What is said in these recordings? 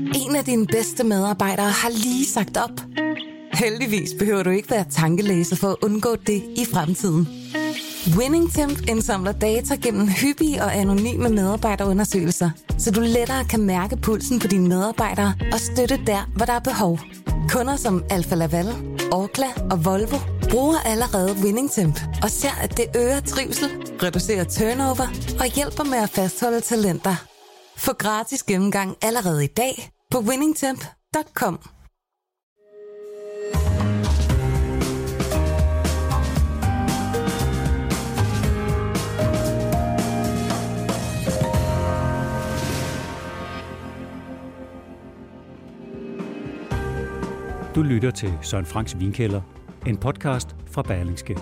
En af dine bedste medarbejdere har lige sagt op. Heldigvis behøver du ikke være tankelæser for at undgå det i fremtiden. WinningTemp indsamler data gennem hyppige og anonyme medarbejderundersøgelser, så du lettere kan mærke pulsen på dine medarbejdere og støtte der, hvor der er behov. Kunder som Alfa Laval, Orkla og Volvo bruger allerede WinningTemp og ser, at det øger trivsel, reducerer turnover og hjælper med at fastholde talenter. Få gratis gennemgang allerede i dag på winningtemp.com. Du lytter til Søren Franks Vinkælder, en podcast fra Berlingske.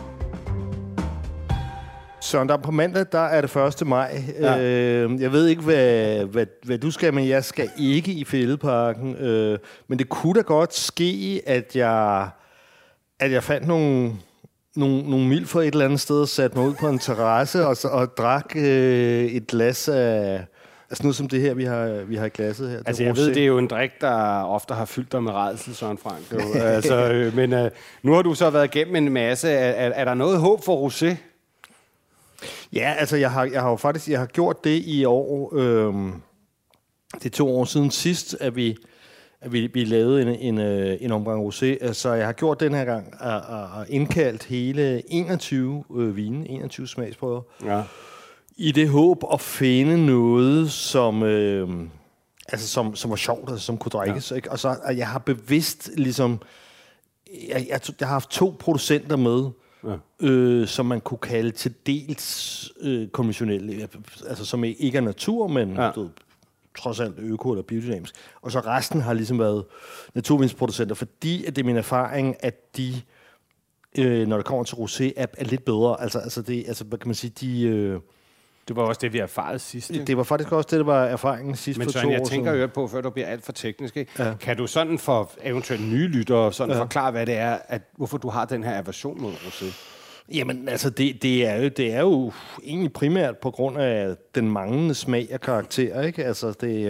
Søren, der på mandag, der er det 1. maj. Ja. Jeg ved ikke, hvad du skal, men jeg skal ikke i Fælledparken. Men det kunne da godt ske, at jeg fandt nogle milf et eller andet sted og satte mig ud på en terrasse og drak et glas af... Altså noget som det her, vi har i glasset her. Altså jeg ved, det er jo en drik, der ofte har fyldt dig med rædsel, Søren Frank. Men nu har du så været igennem en masse. Er der noget håb for rosé? Ja, altså jeg har gjort det i år. Det er 2 år siden sidst, at vi lavede en omgang rosé. Så jeg har gjort den her gang og indkaldt hele 21 vine, 21 smagsprøver. Ja. I det håb at finde noget, som var sjovt, altså, som kunne drikkes. Ja. Ikke? Og så jeg har bevidst ligesom... Jeg har haft 2 producenter med, som man kunne kalde til dels konventionelle, altså som ikke er natur, men trods alt øko eller biodynamisk. Og så resten har ligesom været naturvinsproducenter, fordi at det er min erfaring, at de, når det kommer til rosé, er lidt bedre. Altså hvad kan man sige, det var også det, vi erfarede sidst. Ikke? Det var faktisk også det, der var erfaringen sidst for 2 år siden. Men jeg tænker jo på, før du bliver alt for teknisk. Ikke? Ja. Kan du sådan for eventuelt nye lyttere forklare, hvad det er, hvorfor du har den her aversion mod rosé? Jamen, altså, det er jo egentlig primært på grund af den manglende smag og karakter, ikke? Altså,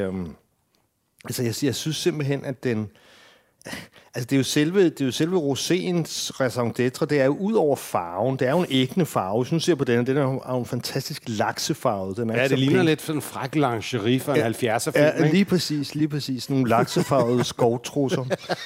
jeg synes simpelthen, at den... Altså, det er jo selve roséens raison d'être. Det er jo ud over farven. Det er jo en ægne farve. Hvis du ser på den er jo en fantastisk laksefarve. Den er det ligner lidt sådan en fræk lingerie fra en 70'er-film, ja, lige præcis. Nogle laksefarvede skovtrusser.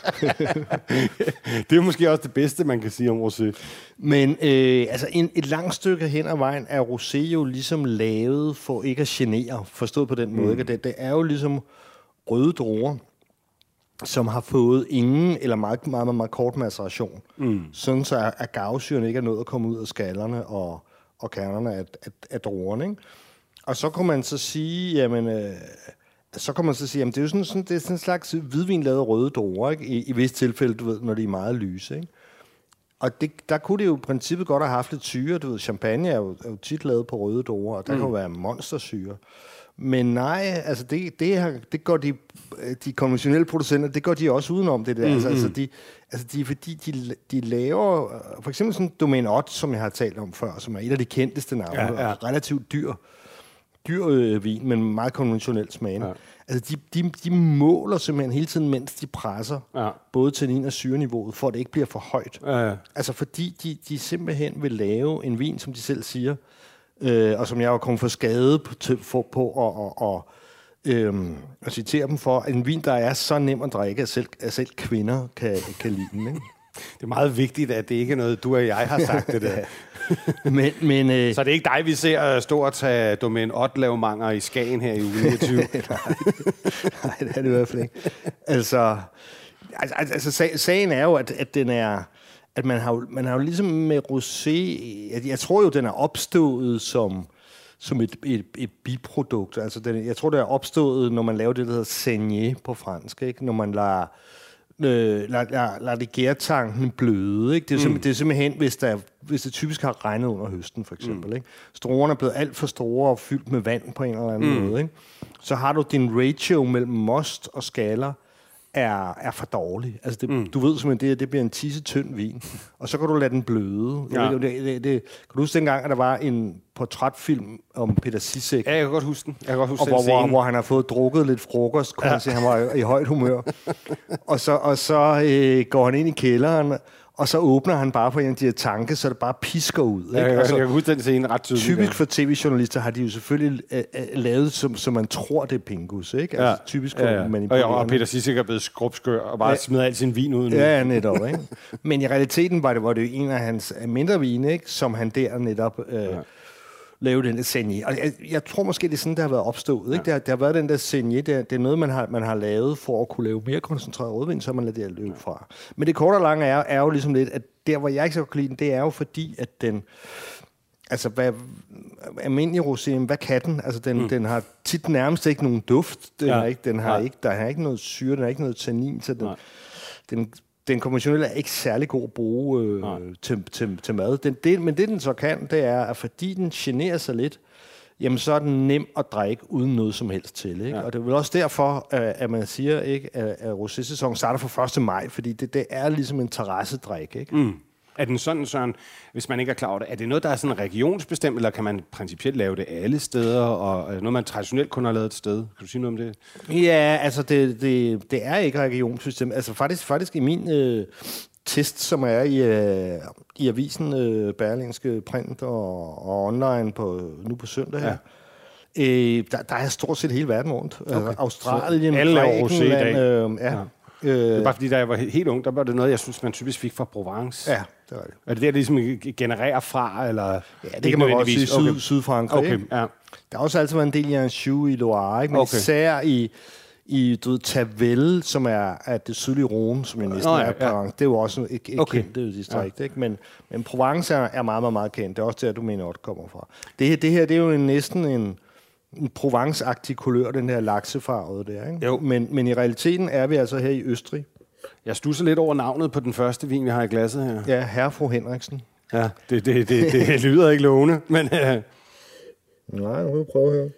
Det er måske også det bedste, man kan sige om rosé. Men et langt stykke hen ad vejen er rosé jo ligesom lavet for ikke at genere. Forstået på den måde. Det er jo ligesom røde druer, som har fået ingen eller meget, meget, meget kort maceration. Sådan så at agavesyren ikke er nået at komme ud af skallerne og kernerne af druerne. Ikke? Og så kan man så sige, jamen, det er jo sådan en slags hvidvin lavet røde druer, ikke? I visse tilfælde, du ved, når de er meget lyse. Ikke? Og der kunne det jo i princippet godt have haft lidt syre. Du ved, champagne er jo tit lavet på røde druer, og der kan jo være monstersyre. Men nej, altså det går de konventionelle producenter, det går de også udenom det der. Fordi de laver for eksempel sådan Domaine Ott, som jeg har talt om før, som er et af de kendteste navne, relativt dyr vin, men meget konventionelt smagende. Ja. Altså de måler simpelthen hele tiden, mens de presser både tannin og syreniveauet, for at det ikke bliver for højt. Ja. Altså fordi de simpelthen vil lave en vin, som de selv siger, og som jeg var kommet for skade på at citere dem for, en vin, der er så nem at drikke, at selv kvinder kan lide den. Ikke? Det er meget vigtigt, at det ikke er noget, du og jeg har sagt det der. men så det er ikke dig, vi ser stå og tage Domaine Ott-lavemanger i Skagen her i uge 29? Nej, det er det i hvert fald ikke. Altså sagen er jo, at den er... At man har jo ligesom med rosé... Jeg tror jo, den er opstået som et biprodukt. Altså jeg tror, det er opstået, når man laver det, der hedder saignée på fransk. Ikke? Når man lader det gærtanken bløde. Ikke? Det er simpelthen, hvis det typisk har regnet under høsten, for eksempel. Ikke? Druerne er blevet alt for store og fyldt med vand på en eller anden måde. Ikke? Så har du din ratio mellem most og skaller er for dårlig. Altså du ved simpelthen, det bliver en tissetynd vin, og så kan du lade den bløde. Ja. Kan du huske dengang, at der var en portrætfilm om Peter Sisek? Ja, jeg kan godt huske den. Hvor han har fået drukket lidt frokost, kunne han sige, han var i højt humør. og så går han ind i kælderen, og så åbner han bare på en af de her tanke, så det bare pisker ud. Ikke? Jeg kan huske den scene ret tydeligt. Typisk for tv-journalister har de jo selvfølgelig lavet, som man tror, det er pingus. Ikke? Altså, typisk manipulerende. Og Peter Sisek er blevet skrubskør og bare smider al sin vin ud nu. Ja, netop. Ikke? Men i realiteten var det jo en af hans mindre vine, ikke? Som han der netop lavede den der Saignée. Og jeg tror måske, det er sådan, der har været opstået. Ikke? Det har været den der Saignée, det er noget, man har lavet for at kunne lave mere koncentreret rødvin, så man lader det løbe fra. Men det korte og lange er jo ligesom lidt, at der, hvor jeg ikke så kan lide den, det er jo fordi, at den... Altså, almindelig rosé, hvad kan den? Altså, den har tit nærmest ikke nogen duft. Der er ikke noget syre, den har ikke noget tannin, så den konventionelle er ikke særlig god at bruge til mad. Men det, den så kan, det er, at fordi den generer sig lidt, jamen så er den nem at drikke uden noget som helst til. Ikke? Ja. Og det er vel også derfor, at man siger, ikke, at rosé-sæsonen starter fra 1. maj, fordi det er ligesom en terrassedrik. Ikke? Mm. Er den sådan, Søren, hvis man ikke er klar over det, er det noget, der er sådan regionsbestemt, eller kan man principielt lave det alle steder, og noget, man traditionelt kun har lavet et sted? Kan du sige noget om det? Ja, altså det er ikke regionsbestemt. Altså faktisk i min test, som er i avisen Berlingske Print og online nu på søndag her, der er stort set hele verden rundt. Okay. Altså, Australien, alle er rosé i dag. Det er bare fordi, da jeg var helt ung, der var det noget, jeg synes, man typisk fik fra Provence. Ja, det var det. Er det der, ligesom genererer fra, eller? Ja, det kan man godt sige, Sydfrankrig. Okay, ja. Der har også altid været en del i Anjou i Loire, ikke? Men især i Tavel, som er det sydlige Rhône, som jeg næsten er Provence. Det er jo også et kendt distrikt, ikke? Men Provence er meget, meget, meget kendt. Det er også der, du mener, at det kommer fra. Det her, det er jo næsten en Provence-agtig kulør, den her laksefarvede der, ikke? Jo. Men i realiteten er vi altså her i Østrig. Jeg stusser lidt over navnet på den første vin, vi har i glasset her. Ja, herre fru Henriksen. Ja, det lyder ikke lovende, men... Nej, nu vil prøve her.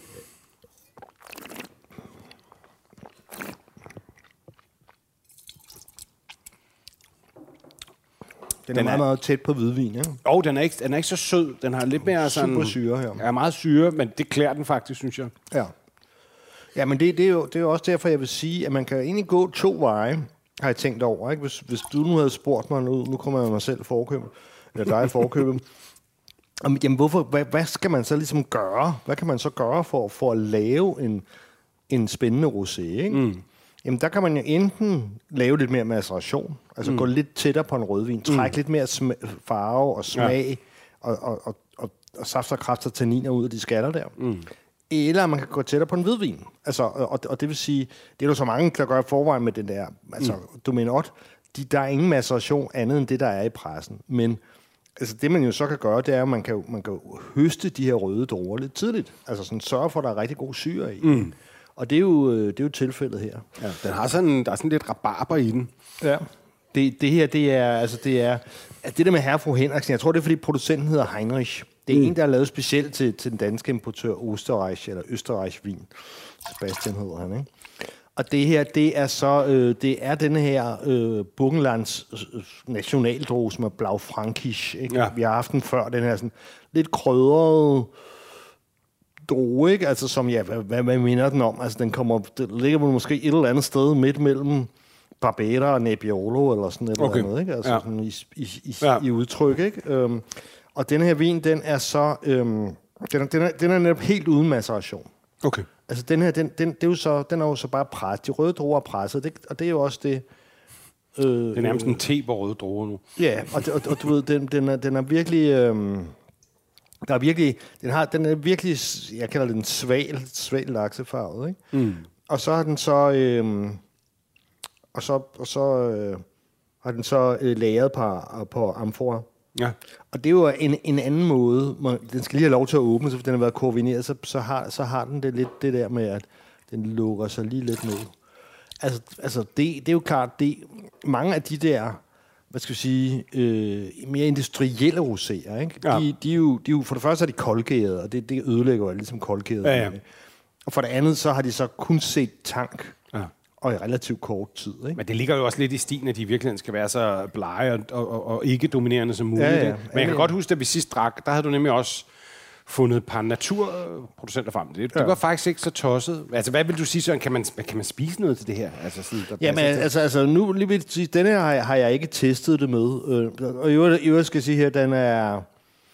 Den er meget, meget tæt på hvidvin, ja? Den er ikke så sød. Den har lidt mere sådan... Super syre her. Ja, meget syre, men det klæder den faktisk, synes jeg. Ja. Ja, men det er jo også derfor, jeg vil sige, at man kan egentlig gå 2 veje, har jeg tænkt over, ikke? Hvis du nu havde spurgt mig, nu kommer jeg mig selv forkøbe, eller dig forkøbe, jamen hvad skal man så ligesom gøre? Hvad kan man så gøre for at lave en spændende rosé, ikke? Mm. Jamen, der kan man jo enten lave lidt mere maceration, altså gå lidt tættere på en rødvin, trække lidt mere farve og smag, og saft og kraft og tanniner ud af de skaller der. Mm. Eller man kan gå tættere på en hvidvin. Altså, og det vil sige, det er jo så mange, der gør i forvejen med den der, altså Dominot, der er ingen maceration andet end det, der er i pressen. Men altså, det man jo så kan gøre, det er, at man kan høste de her røde druer lidt tidligt. Altså sådan sørge for, at der er rigtig god syre i. Mm. Og det er jo tilfældet her. Ja, der er sådan lidt rabarber i den. Ja. Det her, det er det der med herre fru Henriksen. Jeg tror, det er, fordi producenten hedder Heinrich. Det er en, der er lavet specielt til den danske importør Österreich, eller Österreich Vin. Sebastian hedder han, ikke? Og det her, det er så, det er denne her Burgenlands nationaldrue, som er Blaufränkisch, ikke? Ja. Vi har haft den før, den her sådan lidt krydrede drue, ikke? Altså som, ja, hvad minder den om? Altså det ligger måske et eller andet sted midt mellem Barbera og Nebbiolo, eller sådan et eller andet, ikke? Altså sådan i udtryk, ikke? Og den her vin, den er så, den er netop helt uden maceration. Okay. Altså den her, den er jo så bare presset. De røde druer er presset, og det er jo også det. Det er nærmest en te på røde druer nu. Ja, og du ved, den er virkelig. Der er virkelig, den er virkelig, jeg kalder den sval laksefarvet, ikke? Mm. Og så har den så lagret på amfora. Ja. Og det er jo en anden måde. Den skal lige have lov til at åbne, så den har været koordineret, så har den det lidt det der med, at den lukker sig lige lidt ned. Altså det er jo klart, mange af de der, hvad skal vi sige, mere industrielle roséer, ikke? Ja. De er jo, for det første er de koldgærede, og det ødelægger jo ligesom koldgærede. Ja. Og for det andet, så har de så kun set tank. Ja. og i relativt kort tid. Ikke? Men det ligger jo også lidt i stilen, at de i virkeligheden skal være så blege og ikke dominerende som muligt. Ja. Men jeg kan godt huske, at vi sidst drak, der havde du nemlig også fundet et par naturproducenter frem. Det var faktisk ikke så tosset. Altså, hvad vil du sige, Søren? Kan man spise noget til det her? Altså, sådan, Jamen, altså nu lige vil sige, denne her har jeg ikke testet det med. Og i øvrigt skal jeg sige her, den er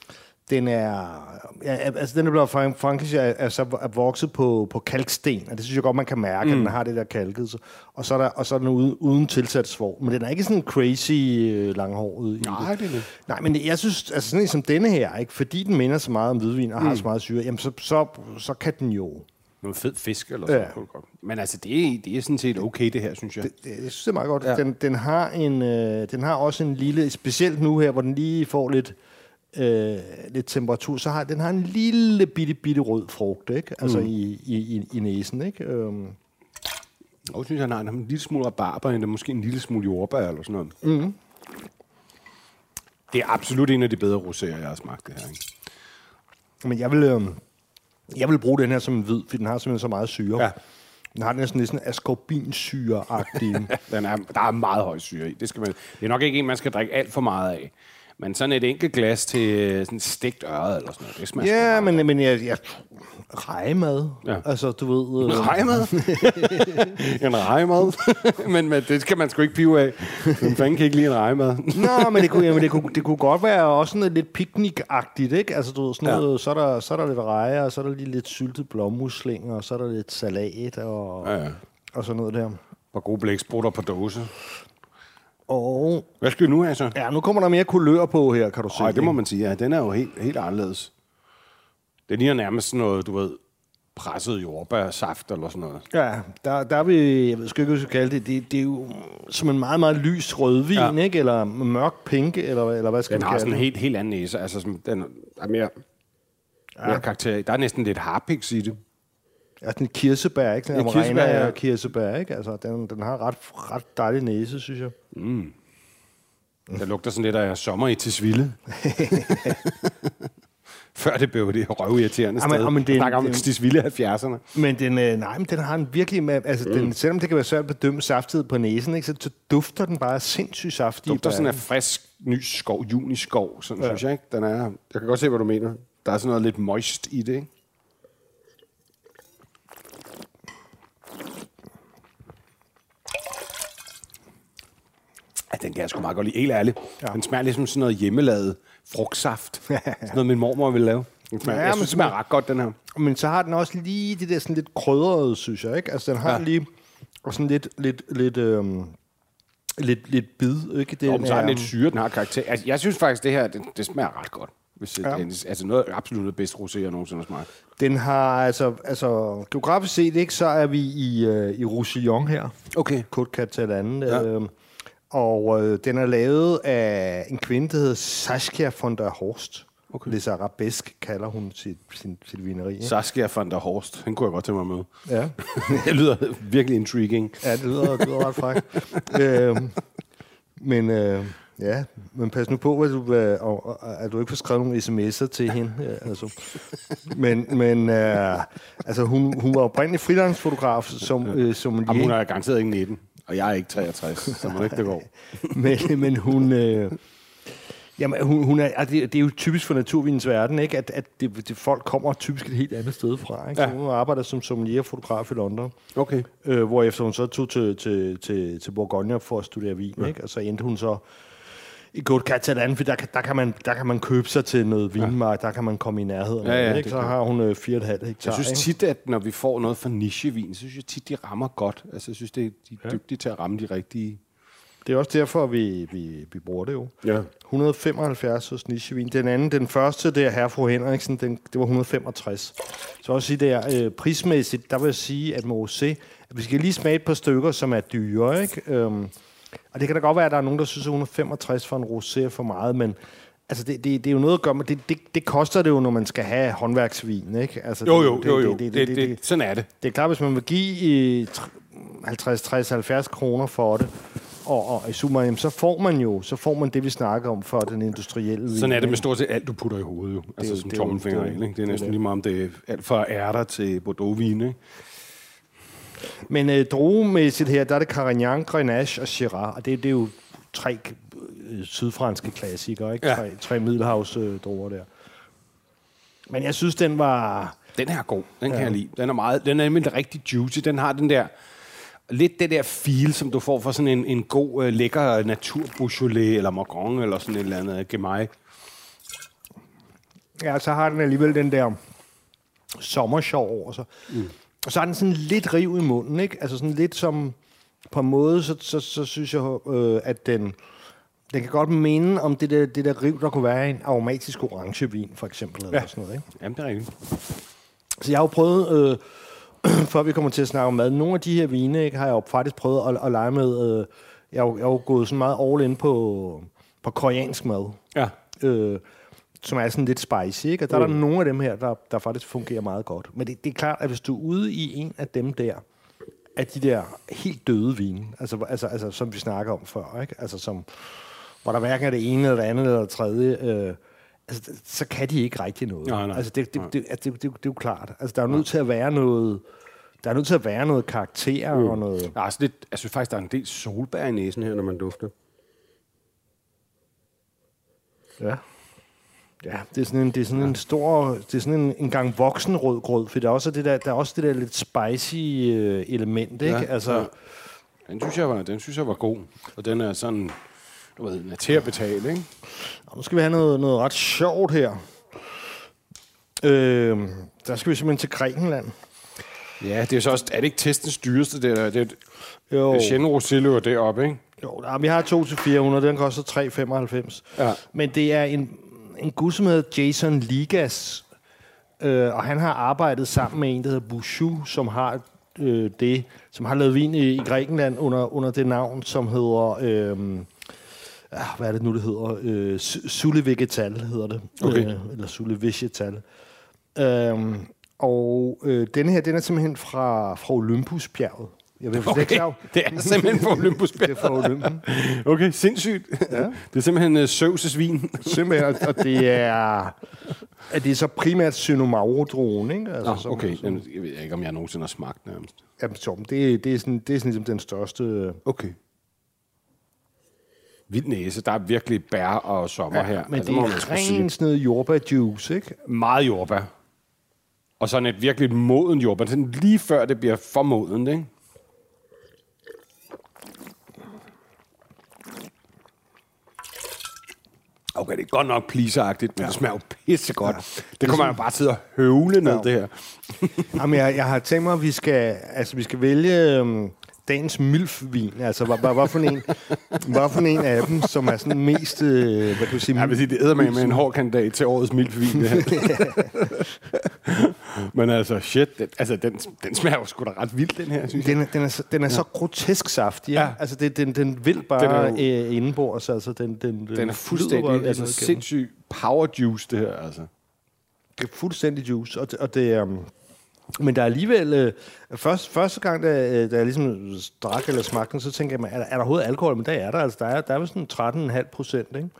blevet faktisk er vokset på kalksten, og det synes jeg godt, man kan mærke, at den har det der kalket. Og så er den uden tilsat svovl. Men den er ikke sådan crazy langhåret. Nej, det er det. Nej, men jeg synes, altså sådan en som denne her, ikke, fordi den minder så meget om hvidvin og har så meget syre, jamen så kan den jo... Noget fed fisk eller sådan noget. Men altså, det er sådan set okay, det her, synes jeg. Jeg synes, det er meget godt. Ja. Den har også en lille... Specielt nu her, hvor den lige får lidt temperatur, så har den en lille bitte rød frugt, ikke? Altså i næsen, ikke? Jeg synes, han har en lille smule rabarber, eller måske en lille smule jordbær eller sådan noget. Mm. Det er absolut en af de bedre roséer, jeg har smagt det her, ikke? Men jeg vil bruge den her som en hvid, for den har simpelthen så meget syre. Ja. Den har næsten ascorbinsyre-agtig. Der er meget høj syre i. Det er nok ikke en, man skal drikke alt for meget af. Men sådan et enkelt glas til sådan stegt øret eller sådan noget, det smager men jeg rejemad. Ja. Altså, du ved... Rejemad? En rejemad? men det skal man sgu ikke pive af. Man fanden kan ikke lide en rejemad. Nå, men det kunne godt være også sådan lidt picnic-agtigt, ikke? Altså, du ved, sådan noget, så er der lidt rejer, og så er der lige lidt syltet blåmuslinger, og så er der lidt salat og sådan noget der. Og gode blæksprutter på dåse. Og hvad skal vi nu have så? Ja, nu kommer der mere kulør på her, kan du se. Nej, det må man sige. Ja, den er jo helt anderledes. Det ligner nærmest sådan noget, du ved, presset jordbærsaft eller sådan noget. Ja, der er vi, jeg ved sgu ikke, hvad jeg skal kalde det. Det er jo som en meget, meget lys rødvin, ikke? Eller mørk pink, eller hvad skal man kalde det? Den har sådan en helt anden næse. Altså, den er mere karakter. Der er næsten lidt harpiks i det. Ja, sådan et kirsebær, ikke? Sådan en kirsebær, kirsebær, ikke? Altså, den har ret dejlig næse, synes jeg. Mm. Der lugter sådan lidt af sommer i Tisvilde. Før det blev det røvirriterende sted. Men snakker om Tisvilde 70'erne. Men den har en virkelig... Altså, selvom det kan være svært at bedømme saftighed på næsen, ikke, så dufter den bare sindssygt saftig. Dufter sådan af frisk, ny skov, juniskov, sådan synes jeg, ikke? Jeg kan godt se, hvad du mener. Der er sådan noget lidt moist i det, ikke? Den kan jeg sgu meget godt lide, helt ærligt. Ja. Den smager ligesom sådan noget hjemmelavet frugtsaft. Sådan noget, min mormor ville lave. Jeg synes, det smager ret godt, den her. Men så har den også lige det der sådan lidt krydrede, synes jeg, ikke? Altså, den har lige og sådan lidt bid, ikke? Den så har den lidt syre, den har karakter. Altså, jeg synes faktisk, det her, det smager ret godt. Altså noget absolut det bedste rosé, jeg nogensinde har smagt. Den har, altså geografisk set, ikke, så er vi i Roussillon her. Okay. Côte Catalane. Ja. Og den er lavet af en kvinde, der hedder Saskia von der Horst. Okay. Les Arabesque kalder hun sit vineri. Saskia von der Horst. Den kunne jeg godt tænke mig med. Ja. Det lyder virkelig intriguing. Ja, det lyder ret frækt. Men pas nu på, at du ikke får skrevet nogle sms'er til hende. Altså. Altså, hun var oprindelig frilansfotograf som hun er garanteret ikke 19. Og jeg er ikke 63, så må ikke det går. men hun... hun er, det er jo typisk for naturvinens verden, ikke? At det folk kommer typisk et helt andet sted fra. Ikke? Ja. Så hun arbejder som sommelier-fotograf i London. Okay. Hvorefter hun så tog til Bourgogne for at studere vin. Ja. Ikke? Og så endte hun så i Côte Catalane, for der kan man købe sig til noget vinmark, der kan man komme i nærheden. Ja, ikke? Så har hun 4,5 hektar. Jeg synes tit, at når vi får noget fra nichevin, så synes jeg tit, de rammer godt. Altså, jeg synes, de er dygtige til at ramme de rigtige. Det er også derfor, vi bruger det jo. Ja. 175 hos nichevin. Den første, det er Herfru Henriksen, det var 165. Så også i der prismæssigt, der vil jeg sige, at med rosé, at vi skal lige smage et par stykker, som er dyre, ikke? Og det kan da godt være, at der er nogen, der synes, at 165 for en rosé er for meget, men altså det er jo noget at gøre med, det koster det jo, når man skal have håndværksvin, ikke? Altså, jo. Sådan er det. Det er klart, hvis man vil give 50, 60, 70 kroner for det, og i summa, så får man det, vi snakker om for den industrielle vin. Sådan er det med stort set alt, du putter i hovedet, jo. Altså som tommelfinger, ikke? Det er næsten lige meget om det er alt fra ærter til Bordeaux-vin, ikke? Men druemæssigt her, der er det Carignan, Grenache og Syrah, og det er jo 3 sydfranske klassikere, ikke? Ja. 3 middelhavsdruer der. Men jeg synes, den var... Den her er god. Den kan jeg lide. Den er nemlig rigtig juicy. Den har den der... Lidt det der feel, som du får fra sådan en god, lækker natur Beaujolais, eller Morgon, eller sådan et eller andet Gemay. Ja, så har den alligevel den der sommersjov over sig. Og så har den sådan lidt riv i munden, ikke? Altså sådan lidt som... På en måde, så synes jeg, at den kan godt minde om det der riv, der kunne være i en aromatisk orangevin, for eksempel. Eller sådan noget, ikke? Jamen, det er rigtigt. Så jeg har jo prøvet... før vi kommer til at snakke om mad. Nogle af de her vine, ikke, har jeg jo faktisk prøvet at lege med. Jeg er jo gået sådan meget all in på koreansk mad. Ja. Som er sådan lidt spicy, ikke? Og der er der nogle af dem her, der faktisk fungerer meget godt. Men det er klart, at hvis du er ude i en af dem der, af de der helt døde vine, altså som vi snakker om før, ikke? Altså som, hvor der hverken er det ene, eller det andet, eller det tredje, så kan de ikke rigtig noget. Nej. Altså det er jo klart. Altså der er nødt til at være noget... Der er nødt til at være noget karakter og noget... Der er lidt, jeg synes faktisk, der er en del solbær i næsen her, når man dufter. Ja. Ja, det er sådan en stor... Det er sådan en gang voksen rødgrød, for der er også det der lidt spicy element, ikke? Ja, Altså... ja. Den synes jeg var god. Og den er sådan... Du ved, den er til at betale, ikke? Og nu skal vi have noget ret sjovt her. Der skal vi simpelthen til Grækenland. Ja, det er så også... Er det ikke testens dyreste, det der? Det Jo. Chenin Rosé løber deroppe, ikke? Jo, vi har 2-400, den koster 3,95. Ja. Men det er en gut, som hedder Jason Ligas, og han har arbejdet sammen med en, der hedder Bouchou, som har som har lavet vin i Grækenland under det navn, som hedder... hvad er det nu, det hedder? Sule Vegetal hedder det. Okay. Eller Sule Vegetal. Den her, den er simpelthen fra Olympusbjerget. Jeg ved, Okay, det er simpelthen fra Olympusbjerget. Det er fra Olympen. Okay, sindssygt. Ja. Det er simpelthen Zeus' vin. Simpelthen, og det er så primært Cynomauro-druen, ikke? Altså, Okay, jeg ved ikke, om jeg nogensinde har smagt nærmest. Jamen, det er sådan ligesom den største... Okay. Vild næse. Der er virkelig bær og sommer her. Men altså, det er rent sådan noget jordbærjuice, ikke? meget jordbær. Og sådan et virkelig moden jordbær. Sådan lige før det bliver for modent, ikke? Okay, det er godt nok pleaseragtigt, men det smager jo pissegodt. Ja. Det kommer man jo bare til at høvle ned, det her. Jamen, jeg har tænkt mig, at vi skal vælge dagens milfvin. Altså, hvad for en af dem, som er sådan mest, hvad kan du sige? Jeg vil sige, det æder med en hård kandidat til årets milfvin, det her. Men altså, shit, den smager jo sgu da ret vildt, den her, synes jeg. Den er så grotesk saftig. Ja. Altså, den vil bare indenbords. Altså, den er fuldstændig sindssyg power juice, det her, altså. Det er fuldstændig juice, og det men der er alligevel... første gang, da jeg ligesom drak eller smagte den, så tænkte jeg, er der overhovedet alkohol? Men der er der. Altså, der er sådan 13,5%, ikke?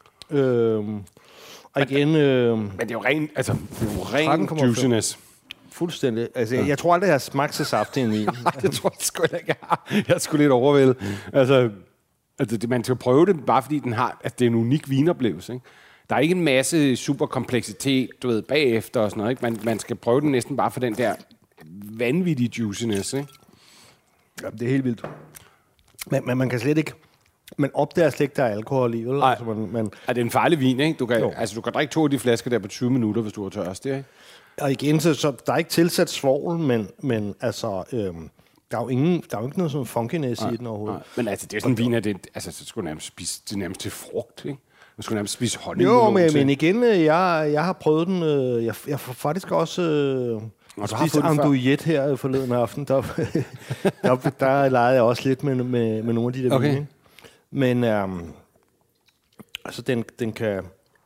Og igen... Men det er jo ren juiciness. Fuldstændig. Altså, jeg tror aldrig, jeg har smagt så saftig en vin. Nej, det tror jeg sgu ikke, jeg har. Jeg er sgu lidt overvældet. Altså, man skal prøve det, bare fordi at det er en unik vinoplevelse, ikke? Der er ikke en masse superkompleksitet, du ved, bagefter og sådan noget, ikke? Man skal prøve den næsten bare for den der vanvittige juiciness, ikke? Ja, det er helt vildt. Men man kan slet ikke... Man opdager slet ikke, der er alkohol i, vel? Nej. Altså, det er en farlig vin, ikke? Du kan drikke 2 af de flasker der på 20 minutter, hvis du er tørst, ikke? Og igen, så der er ikke tilsat svovl, men altså... Der er jo ikke noget sådan funkiness i den overhovedet. Nej. Men altså, det er sådan en vin, at så skulle nærmest spise det nærmest til frugt, ikke? Man skulle nærmest spise honning. Jo, men igen, jeg har prøvet den. Jeg har faktisk også spist andouillet her forleden aften. Der legede jeg også lidt med nogle af de der vine. Men altså, den kan...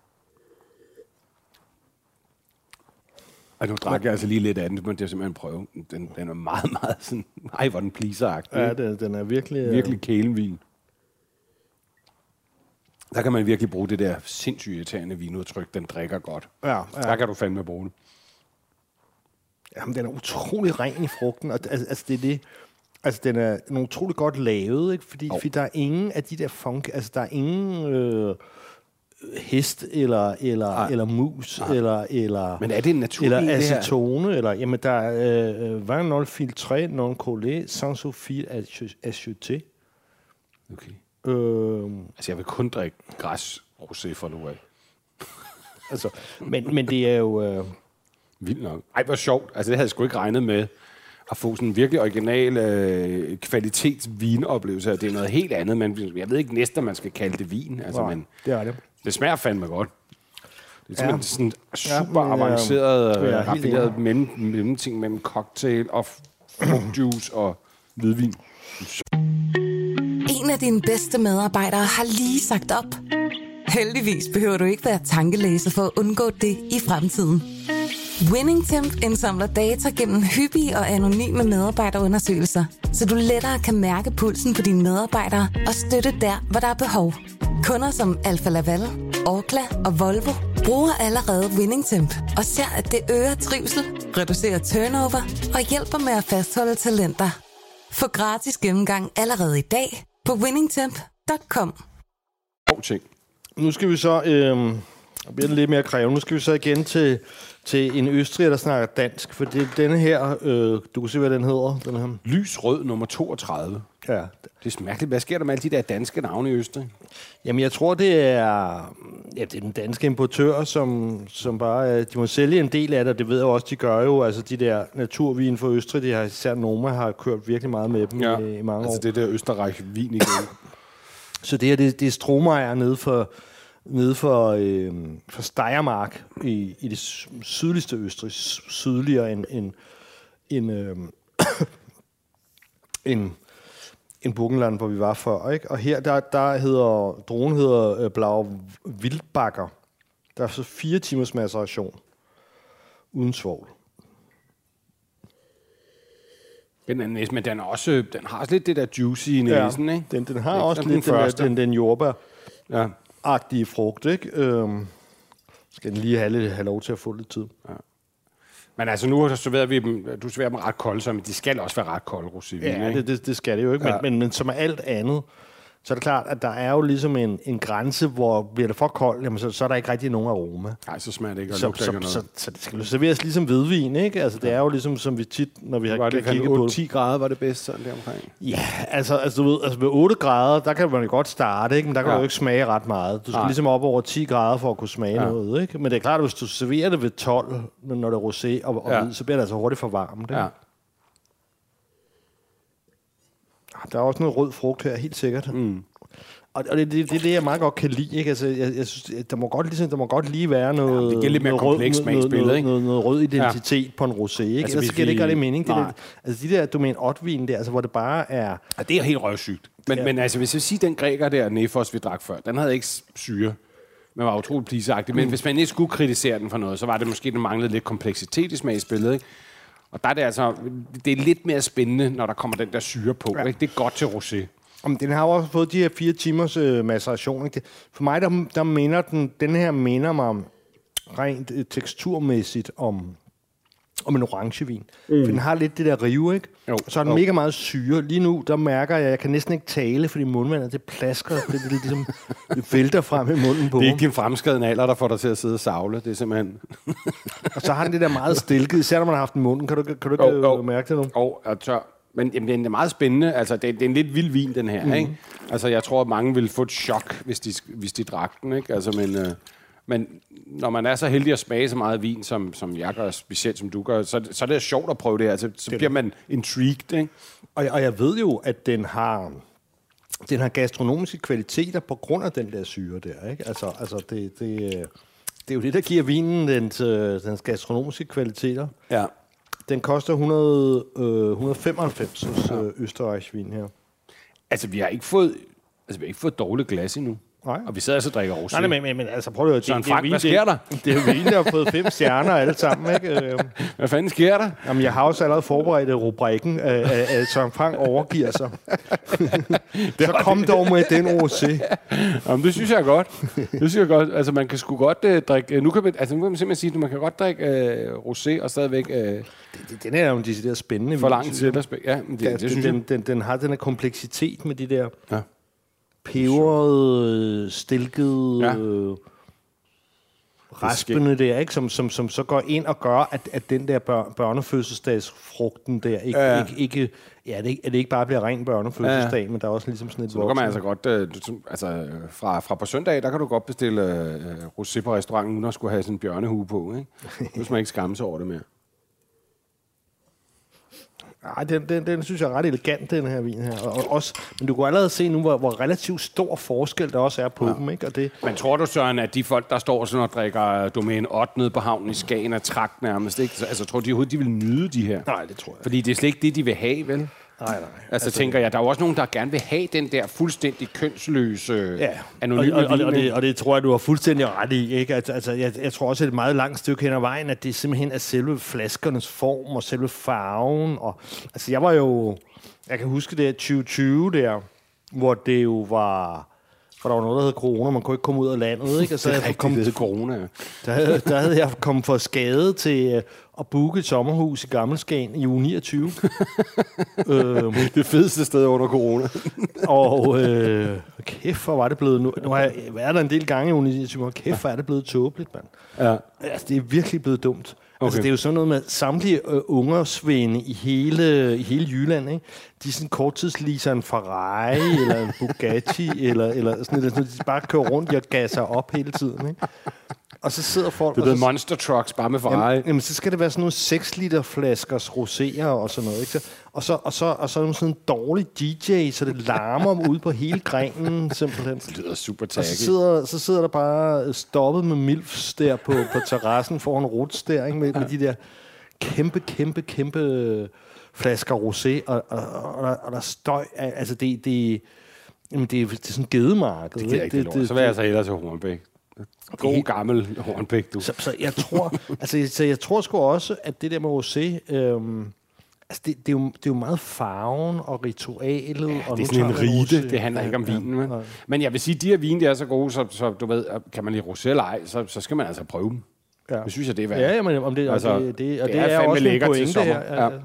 Og nu drak jeg altså lige lidt af den, men det er simpelthen en prøve. Den er meget, meget sådan... Ej, hvor den pleaser-agtig. Ja, den er virkelig... Virkelig kælenvin. Der kan man virkelig bruge det der sindssygt irriterende vinudtryk, den drikker godt. Ja. Der kan du fandme bruge det. Jamen, den er utrolig ren i frugten, og altså det er det. Altså, den er utrolig godt lavet, ikke? Fordi der er ingen af de der funk... Altså, der er ingen hest eller mus eller... Men er det en naturlig eller acetone, eller... Jamen, der er vin non filtré, non collé, sans sulfite acheté. Okay. Altså, jeg vil kun drikke græs rosé for nu af. Altså, men det er jo... Vildt nok. Ej, hvor sjovt. Altså, det havde jeg sgu ikke regnet med. At få sådan en virkelig original kvalitetsvinoplevelse. Det er noget helt andet, men jeg ved ikke næsten, man skal kalde det vin. Altså, men det er det. Det smager fandme godt. Det er sådan super avanceret, raffineret mellemting mellem cocktail og frugtjuice og hvidvin. En af dine bedste medarbejdere har lige sagt op. Heldigvis behøver du ikke være tankelæser for at undgå det i fremtiden. WinningTemp indsamler data gennem hyppige og anonyme medarbejderundersøgelser, så du lettere kan mærke pulsen på dine medarbejdere og støtte der, hvor der er behov. Kunder som Alfa Laval, Orkla og Volvo bruger allerede WinningTemp og ser, at det øger trivsel, reducerer turnover og hjælper med at fastholde talenter. Få gratis gennemgang allerede i dag på winningtemp.com. Nu skal vi så... bliver lidt mere krævende. Nu skal vi så igen til en østriger, der snakker dansk, for det er denne her, du kan se, hvad den hedder. Den her. Lysrød nummer 32. Ja. Det er smerteligt. Hvad sker der med alle de der danske navne i Østrig? Jamen, jeg tror, det er den danske importør, som bare... De må sælge en del af det, og det ved jeg også, de gør jo. Altså, de der naturvin fra Østrig, de har især Noma har kørt virkelig meget med dem i mange år. Altså det der Østerreich-vin igen. Så det her, det er Strohmeyer nede for Steiermark i det sydligste Østrig, sydligere end Burgenland, hvor vi var før, ikke? Og her, dronen hedder Blau Wildbacker. Der er så 4 timers maceration uden svovl. Men den har også lidt det der juicy i næsen, ikke? Den har også lidt den jordbær. Ja. Agtige frugt, ikke? Skal den lige have lov til at få lidt tid. Ja. Men altså, nu serverer vi dem, du serverer dem ret kolde, men de skal også være ret kolde, rosévin, ja, ikke? Det skal det jo ikke, ja. men som er alt andet, så er det klart, at der er jo ligesom en grænse, hvor bliver det for koldt, jamen så er der ikke rigtig nogen aroma. Nej, så smager det ikke, og lugter ikke noget. Så det skal jo serveres ligesom hvidvin, ikke? Altså, det er jo ligesom, som vi tit, når vi har kigget på... 10 grader var det bedst, sådan der omkring? Ja, altså du ved, ved 8 grader, der kan man jo godt starte, ikke? Men der kan du jo ikke smage ret meget. Du skal ligesom op over 10 grader for at kunne smage noget, ikke? Men det er klart, at hvis du serverer det ved 12, når det er rosé og hvid, så bliver det altså hurtigt for varmt, ikke? Ja. Der er også noget rød frugt her, helt sikkert. Mm. Og det, jeg meget godt kan lide, ikke? Altså, jeg synes, der må godt lige være noget... det giver lidt mere kompleks smagsbillede, ikke? Noget rød identitet på en rosé, ikke? Altså, ellers giver det ikke rigtig mening. Altså, de der Domaine Otvin der, altså, hvor det bare er... Ja, det er helt røvsygt. Men altså, hvis jeg siger, den græker der, Nefos, vi drak før, den havde ikke syre. Man var utroligt pleaseagtig. Men hvis man ikke skulle kritisere den for noget, så var det måske, den manglede lidt kompleksitet i smagsbilledet, ikke? Og der er det altså... Det er lidt mere spændende, når der kommer den der syre på, ikke? Det er godt til rosé. Den har også fået de her 4 timers maceration. Ikke? For mig, der minder den her minder mig rent teksturmæssigt om en orangevin. For den har lidt det der rive, ikke? Jo. Så er den mega meget syre. Lige nu, der mærker jeg kan næsten ikke tale, fordi mundvandet, det plasker. Det ligesom, det vælter frem i munden på. Det er ikke din fremskredende alder, der får dig til at sidde og savle. Det er simpelthen... Og så har den det der meget stilket, især når man har haft den i munden. Kan du ikke mærke det nu? Og tør. Men jamen, den er meget spændende. Altså, det er en lidt vild vin, den her, ikke? Altså, jeg tror, at mange ville få et chok, hvis de drak den, ikke? Altså, men når man er så heldig at smage så meget vin, som jeg gør, specielt som du gør, så er det sjovt at prøve det. Altså, så bliver man intrigued, ikke? Og jeg ved jo, at den har gastronomiske kvaliteter på grund af den der syre der, ikke? Altså det er jo det, der giver vinen dens gastronomiske kvaliteter. Ja. Den koster 195 hos Österreich-vin her. Altså, vi har ikke fået dårligt glas endnu. Nej. Og vi sidder altså og drikker rosé. Nej, men altså prøv at Søren Frank, hvad sker der? Det er jo vin, der har fået 5 stjerner alle sammen, ikke? Hvad fanden sker der? Jamen, jeg har også allerede forberedt rubrikken, at Søren Frank overgiver sig. Så kom dog med den rosé. Jamen, det synes jeg er godt. Det synes jeg er godt. Altså, man kan sgu godt drikke... Nu kan man simpelthen sige, at man kan godt drikke rosé og stadigvæk... Den er jo de der spændende for langt til det. Ja, det synes jeg. Den har den her kompleksitet med de der peberede, stilkede... raspende der, ikke? Som så går ind og gør, at den der børnefødselsdagsfrugten der ikke er det ikke bare bliver ren børnefødselsdag, men der er også ligesom sådan et så nu kan man altså godt, fra på søndag, der kan du godt bestille rosé på restauranten, uden at skulle have sådan en bjørnehue på, ikke? Nu skal man ikke skamme sig over det mere. Nej, den synes jeg er ret elegant, den her vin her. Og også, men du kan allerede se nu, hvor relativt stor forskel der også er på dem, ikke? Og det... Men tror du, Søren, at de folk, der står sådan og drikker Domæne 8 nede på havnen i Skagen og trakt nærmest, ikke? Altså, tror de overhovedet, de vil nyde de her? Nej, det tror jeg. Fordi det er slet ikke det, de vil have, vel? Nej. Altså tænker jeg, der er jo også nogen, der gerne vil have den der fuldstændig kønsløse anonyme vin. Og det tror jeg, du har fuldstændig ret i, ikke? Altså, jeg tror også, at et meget langt stykke hen ad vejen, at det simpelthen er selve flaskernes form og selve farven. Og, altså, jeg kan huske det 2020 der, hvor det jo var... For der var noget, der hed corona, man kunne ikke komme ud af landet, ikke? Og så det er rigtigt, det hed corona, ja. Der havde jeg kommet for skade til at booke et sommerhus i Gammelskagen i uge 29. Det fedeste sted under corona. Og kæft, hvor var det blevet... Nu har jeg været der en del gange i uge 29, og kæft, hvor er det blevet tåbeligt, mand. Ja. Altså, det er virkelig blevet dumt. Okay. Altså, det er jo sådan noget med samtlige ungersvende i hele Jylland, ikke? De sådan korttidsleaser en Ferrari eller en Bugatti eller sådan noget. De bare kører rundt og gasser op hele tiden, ikke? Og så sidder folk... Det er monster trucks, bare med Ferrari. Jamen, så skal det være sådan nogle 6 liter flaskers roséer og sådan noget, ikke? Og så sådan en dårlig DJ, så det larmer ude på hele grenen, simpelthen. Det lyder super tacky. Og så sidder der bare stoppet med milfs der på terrassen foran ruts der, ikke? Med de der kæmpe flasker rosé, og der støj. Altså, det er sådan en gedemarked. Det giver ikke det, så vil jeg altså hellere til Hornbæk. God gammel Hornbæk, du. Så jeg tror sgu også, at det der med rosé, altså det er jo meget farven og ritualet. Ja, og det er sådan en rite, det handler ikke om vinen. Men jeg vil sige, at de her vine, de er så gode, så du ved, kan man lide rosé eller ej, så skal man altså prøve dem. Ja. Det synes jeg, det er værd. Ja, men om det, altså, det er også en pointe her. Ja.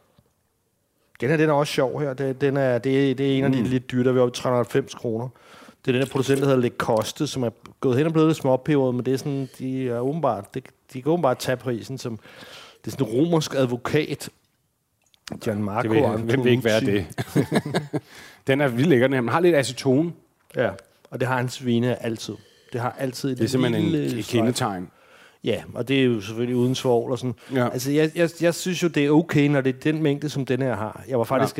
Den er også sjov her. Det er en af de lidt dyre, der er oppe 390 kroner. Det er den der producent, der hedder Le Coste, som er gået hen og blevet lidt småpeberet, men det er sådan, de kan åbenbart tage prisen som, det er sådan en romersk advokat. Gianmarco Antonucci. Hvem vil ikke være det? Den er vildt lækker, den har lidt acetone. Ja, og det har hans vine altid. Det har altid det er simpelthen et kendetegn. Ja, og det er jo selvfølgelig uden svovl og sådan. Ja. Altså, jeg synes jo, det er okay, når det er den mængde, som den her har. Jeg var faktisk...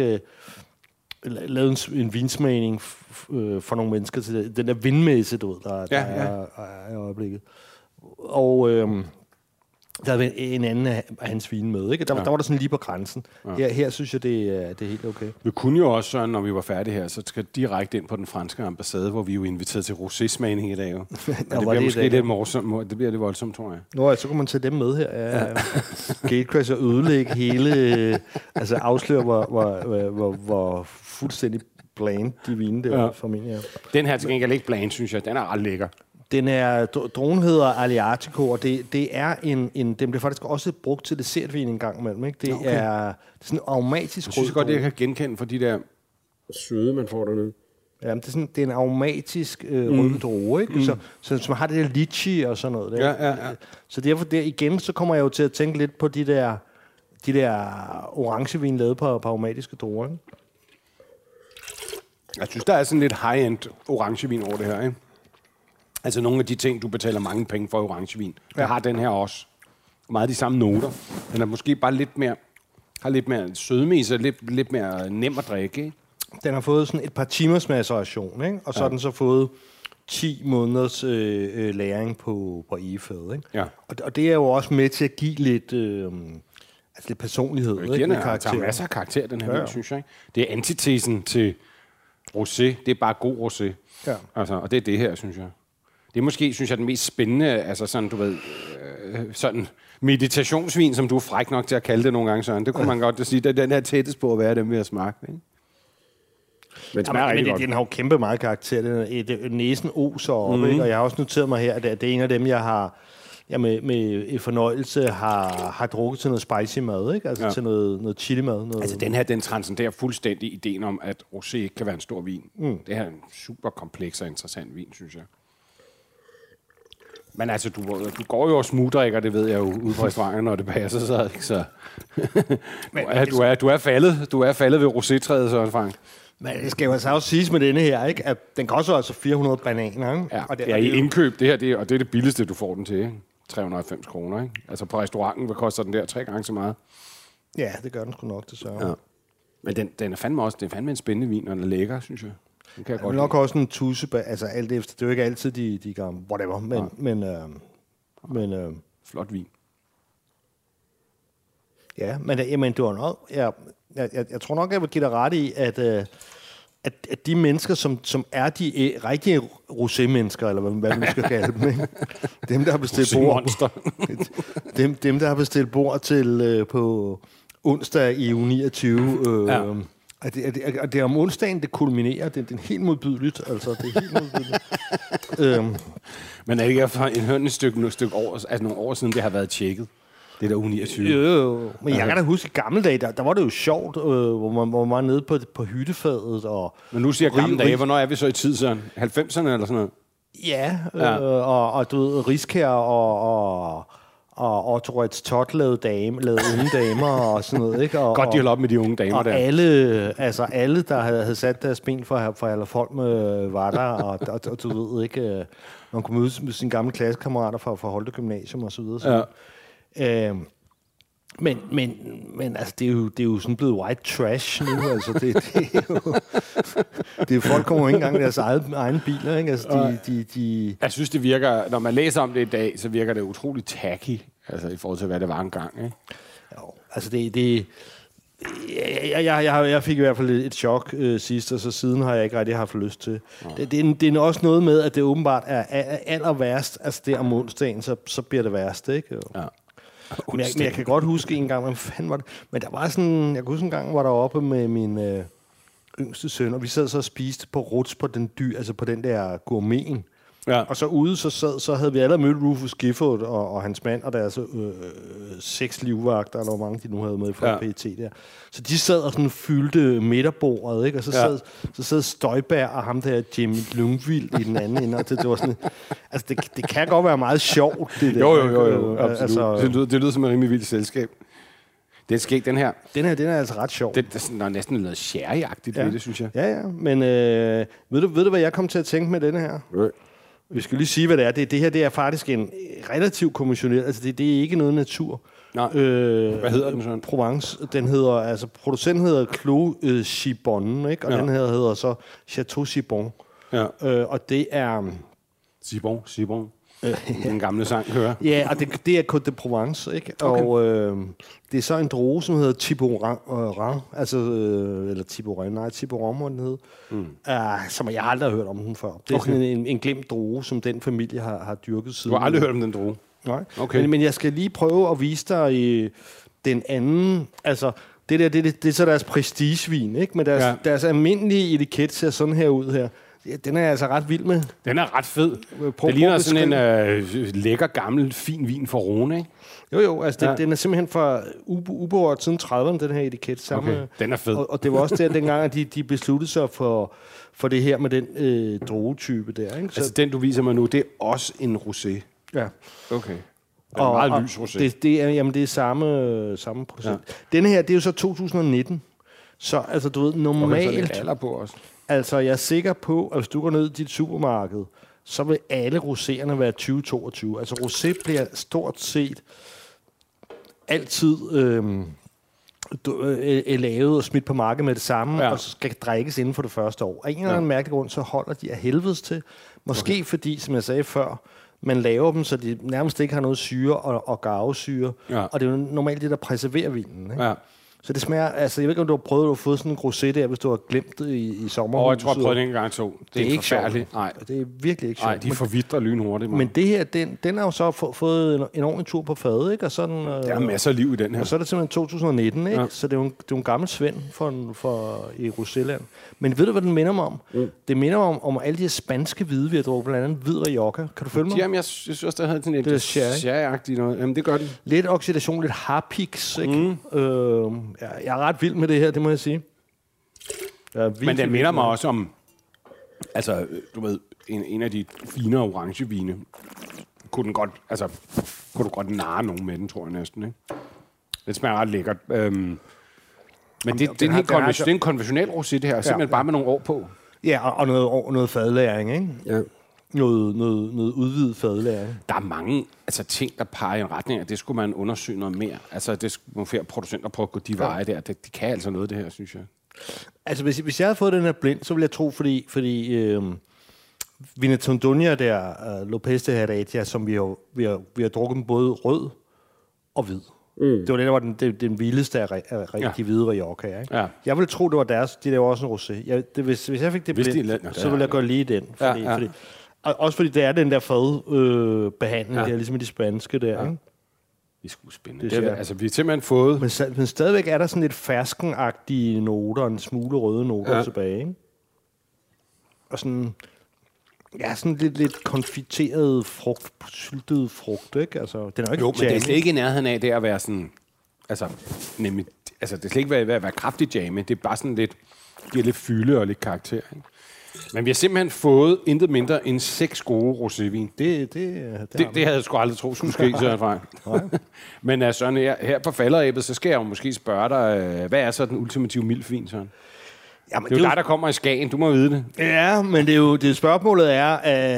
lavet en vinsmagning for nogle mennesker til den der vindmesse, du ved, der er i øjeblikket. Og der var en anden af hans vine med, ikke? Der var der sådan lige på grænsen. Ja. Her synes jeg, det er helt okay. Vi kunne jo også, Søren, når vi var færdige her, så skal direkte ind på den franske ambassade, hvor vi jo inviteret til rosé-smagning i dag. Jo. Det bliver måske lidt morsomt. Det bliver lidt voldsomt, tror jeg. Nå, så kunne man tage dem med her. Ja. Gatecrash og ødelægge hele... altså afsløre, hvor fuldstændig bland de vine der for min. Ja. Den her til gengæld ikke bland, synes jeg. Den er ret lækker. Dronen hedder Aleatico, og det er den bliver faktisk også brugt til dessertvin en gang imellem, ikke? Det er sådan en aromatisk rød. Jeg synes godt, det jeg kan genkende for de der søde, man får dernede. Ja, det er en aromatisk rød droge, ikke? Så man har det der litchi og sådan noget der. Ja. Så derfor igen, så kommer jeg jo til at tænke lidt på de der orangevin lavet på aromatiske druer, ikke? Jeg synes, der er sådan lidt high-end orangevin over det her, ikke? Altså nogle af de ting, du betaler mange penge for i orangevin. Der har den her også. Meget de samme noter. Den er måske bare har lidt mere sødme i sig, lidt mere nem at drikke, ikke? Den har fået sådan et par timers maceration, ikke? Og så har den så fået 10 måneders læring på egefad, ikke? Ja. Og det er jo også med til at give lidt, lidt personlighed. Den tager masser af karakter, den her vin, synes jeg. Ikke? Det er antitesen til Rosé, det er bare god rosé. Ja. Altså, og det er det her, synes jeg. Det er måske, synes jeg, den mest spændende, altså sådan, du ved, sådan meditationsvin, som du er fræk nok til at kalde det nogle gange, Søren. Det kunne man godt sige. Den er tættest på at være dem ved at smage, ikke? Men den har jo kæmpe meget karakter. Næsen oser op, ikke? Og jeg har også noteret mig her, at det er en af dem, jeg har med fornøjelse har drukket til noget spicy mad, ikke? Altså til noget chili mad. Altså den her, den transcenderer fuldstændig ideen om, at rosé ikke kan være en stor vin. Det her er en super kompleks og interessant vin, synes jeg. Men altså, du går jo og smugdrikker, det ved jeg jo, ude på restauranten, når det passer sig, ikke? Så du er faldet ved rosétræet, Søren Frank. Men det skal jo altså også siges med denne her, ikke? At den koster altså 400 bananer, ikke? Ja, og det er i indkøb, det her, og det er det billigste, du får den til, ikke? 390 kroner, ikke? Altså på restauranten, hvad koster den der 3 gange så meget? Ja, det gør den sgu nok, det så. Ja. Men den er fandme en spændende vin, og den er lækker, synes jeg. Den kan jeg godt nok også en tusse, altså alt efter, det er jo ikke altid de gamle, whatever, men flot vin. Ja, men det var nok, jeg tror nok, jeg vil give dig ret i, at de mennesker, som er de rigtige rosé-mennesker, eller hvad man skal kalde dem, ikke? Dem, der har bestilt bord, dem, der har bestilt bord til på onsdag i uge 29, det er om onsdagen, det kulminerer. Det er helt modbydeligt. Altså, det er helt modbydeligt. Men er det ikke et stykke år, altså nogle år siden, det har været tjekket? Det der uge 29. Jo. Men jeg kan da huske, i gamle dage, der var det jo sjovt, hvor man var nede på hyttefadet. Men nu siger gamle dage, hvornår er vi så i tid, Søren? 90'erne eller sådan noget? Ja. Og du ved, Riskær og Otto Ritz Todt lavede unge damer og sådan noget, ikke? Godt, de holdt op med de unge damer og der. Alle, der havde sat deres ben for alle folk med var der, og du ved ikke, man kunne mødes med sine gamle klassekammerater fra Holte Gymnasium og så videre. Ja. Men altså, det er jo sådan blevet white trash nu, altså det er folk kommer jo ikke engang i deres egne biler, ikke? Altså de Jeg synes, det virker, når man læser om det i dag, så virker det utroligt tacky, altså i forhold til, hvad det var engang, ikke? Jo, altså jeg fik i hvert fald et chok sidst, og så siden har jeg ikke rigtig haft lyst til. Det er også noget med, at det åbenbart er aller værst, altså det om onsdagen, så bliver det værst, ikke? Ja. Men jeg kan godt huske en gang, hvad fanden var det? Men der var sådan, jeg kan huske en gang, var der oppe med min yngste søn, og vi sad så og spiste på Ruts på den altså på den der gourmeten. Ja. Og så ude, så havde vi alle mødt Rufus Gifford og hans mand, og deres 6 livvagter, eller hvor mange de nu havde med fra PET der. Så de sad og sådan fyldte midterbordet, ikke? Og så sad Støjberg og ham der Jimmy Lyngvild i den anden ende. Det var sådan, altså det kan godt være meget sjovt, det der. Jo, absolut. Altså, det lyder som et rimelig vildt selskab. Det er skægt, den her. Den er altså ret sjov. Det er næsten noget sherry-agtigt ved det, synes jeg. Ja. Men ved du, hvad jeg kom til at tænke med denne her? Vi skal lige sige, hvad det er. Det her, det er faktisk en relativt kommissioneret. Altså, det er ikke noget natur. Nej. Hvad hedder den sådan? Provence. Den hedder, altså, producenten hedder Clos Chibon, ikke? Og den her hedder så Chateau Chibon. Ja. Og det er... Chibon. Den gamle sang, hører. Ja, og det er Côte de Provence, ikke? Okay. Og det er så en droge, som hedder Tiboran, altså, eller Tiboran må den hedde, som jeg aldrig har hørt om den før. Det er sådan en glemt droge, som den familie har dyrket siden. Du har aldrig hørt om den droge? Nej. Okay. Men jeg skal lige prøve at vise dig den anden, altså... Det er så deres prestigevin, ikke? Men deres almindelige etiket ser sådan her ud her. Ja, den er altså ret vild med. Den er ret fed. Det ligner sådan en lækker, gammel, fin vin fra Rhone, ikke? Jo, altså den er simpelthen fra ubehørt siden 30'erne, den her etiket. Okay, den er fed. Og det var også der dengang, at de besluttede sig for det her med den drogetype der, ikke? Så altså den, du viser mig nu, det er også en rosé? Ja. Okay. Det er meget lys rosé. Det er samme procent. Ja. Denne her, det er jo så 2019. Så altså, du ved, normalt... Okay, så på også. Altså, jeg er sikker på, at hvis du går ned i dit supermarked, så vil alle roséerne være 2022. Altså, rosé bliver stort set altid lavet og smidt på markedet med det samme, og så skal drikkes inden for det første år. Af en eller anden mærkelig grund, så holder de af helvedes til. Måske fordi, som jeg sagde før, man laver dem, så de nærmest ikke har noget syre og garvesyre. Ja. Og det er jo normalt det, der preserverer vinen. Ikke? Ja. Så det smager, altså jeg ved ikke, om du har prøvet at få sådan en rosé der, hvis du har glemt det i sommerhuset. Jeg tror, jeg prøvede det en gang to. Det er ikke forfærdeligt. Nej, det er virkelig ikke sjovt. Nej, de forvitrer lynhurtigt. Men det her, den har jo så fået en ordentlig tur på fadet, ikke? Og sådan, der er masser af liv i den her. Og så er det simpelthen 2019, ikke? Ja. Så det er jo en gammel svend for i Roséland. Men ved du, hvad den minder mig om? Det minder mig om alle de her spanske hvide, vi har drukket, blandt andet hvid Rioja. Kan du følge mig? Jamen, jeg synes også, der havde sådan Det er et sherry. noget. Jamen, det gør den. Lidt oxidation, lidt harpiks, ikke? Jeg er ret vild med det her, det må jeg sige. Men det minder mig også om, altså, du ved, en af de finere orangevine. Kunne du godt narre nogen med den, tror jeg næsten, ikke? Det smager ret lækkert. Men det er en konventionel rosé, det her. Simpelthen bare med nogle år på. Ja, og noget fadlæring, ikke? Ja. Noget udvidet fadlæring. Der er mange ting, der peger i en retning, at det skulle man undersøge noget mere. Altså, det skulle nogle flere producenter prøve at gå de veje der. Det kan altså noget, det her, synes jeg. Altså, hvis jeg havde fået den her blind, så ville jeg tro, fordi Vinatondunja der, Lopez de Heredia, som vi har drukket dem både rød og hvid. Det var det, der var den vildeste af rigtig hvide Rioja, ikke? Ja. Jeg ville tro, det var deres. De laver også en rosé. Hvis jeg fik det blind, så ville jeg gå lige den. Fordi, også fordi det er den der fadbehandling, der ligesom i de spanske der, ikke? Det er sgu spændende. Vi har simpelthen fået... Men stadigvæk er der sådan lidt ferskenagtige noter, en smule røde noter tilbage, ikke? Og sådan... Ja, sådan lidt konfiteret frugt, syltet frugt, ikke? Altså, den er ikke men det er slet ikke i nærheden af det at være sådan... det er slet ikke at være kraftig jamme. Det er bare sådan lidt... giver lidt fylde og lidt karakter, ikke? Men vi har simpelthen fået intet mindre end 6 gode rosévin. Det havde jeg sgu aldrig troet skulle ske, Søren Frank. Men Søren, her på falderæbet, så skal jeg jo måske spørge dig, hvad er så den ultimative mildvin, Søren? Jamen, det er jo dig, der kommer i Skagen. Du må vide det. Ja, men det spørgsmålet er,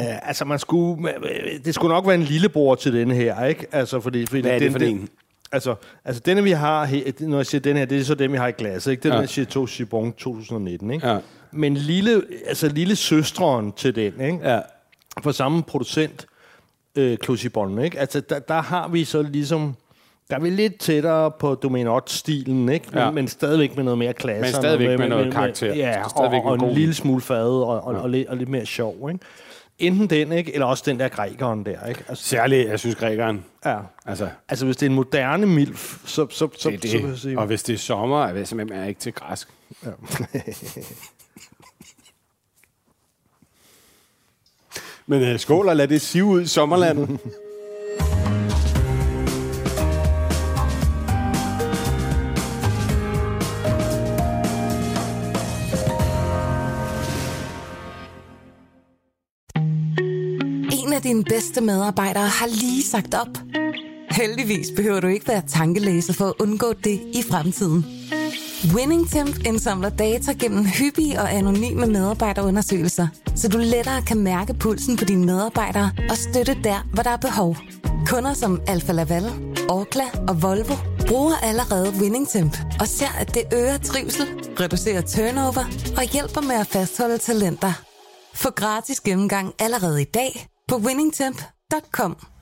det skulle nok være en lillebror til denne her, ikke? Altså, fordi hvad er det for en? Altså, denne vi har her, når jeg siger den her, det er så dem, vi har i glasset, ikke? Det er den Chateau Gibbon 2019, ikke? Ja. Men lille søsteren til den, ikke? Ja. For samme producent, Clos Gibbon, ikke? Altså, der har vi så ligesom... Der er vi lidt tættere på Domaine-stilen, ikke? Men stadigvæk med noget mere klasse. Men stadigvæk med noget karakter. Ja, og en lille smule fade og lidt mere sjov, ikke? Enten den, ikke? Eller også den der grækeren der, ikke? Altså, særligt, jeg synes, grækeren. Ja. Altså hvis det er en moderne milf, så det. Så sige. Og hvis det er sommer, er det simpelthen ikke til græsk. Ja. Men skål og lad det sive ud i sommerlandet. En af dine bedste medarbejdere har lige sagt op. Heldigvis behøver du ikke være tankelæser for at undgå det i fremtiden. WinningTemp indsamler data gennem hyppige og anonyme medarbejderundersøgelser, så du lettere kan mærke pulsen på dine medarbejdere og støtte der, hvor der er behov. Kunder som Alfa Laval, Orkla og Volvo bruger allerede WinningTemp og ser, at det øger trivsel, reducerer turnover og hjælper med at fastholde talenter. Få gratis gennemgang allerede i dag på winningtemp.com.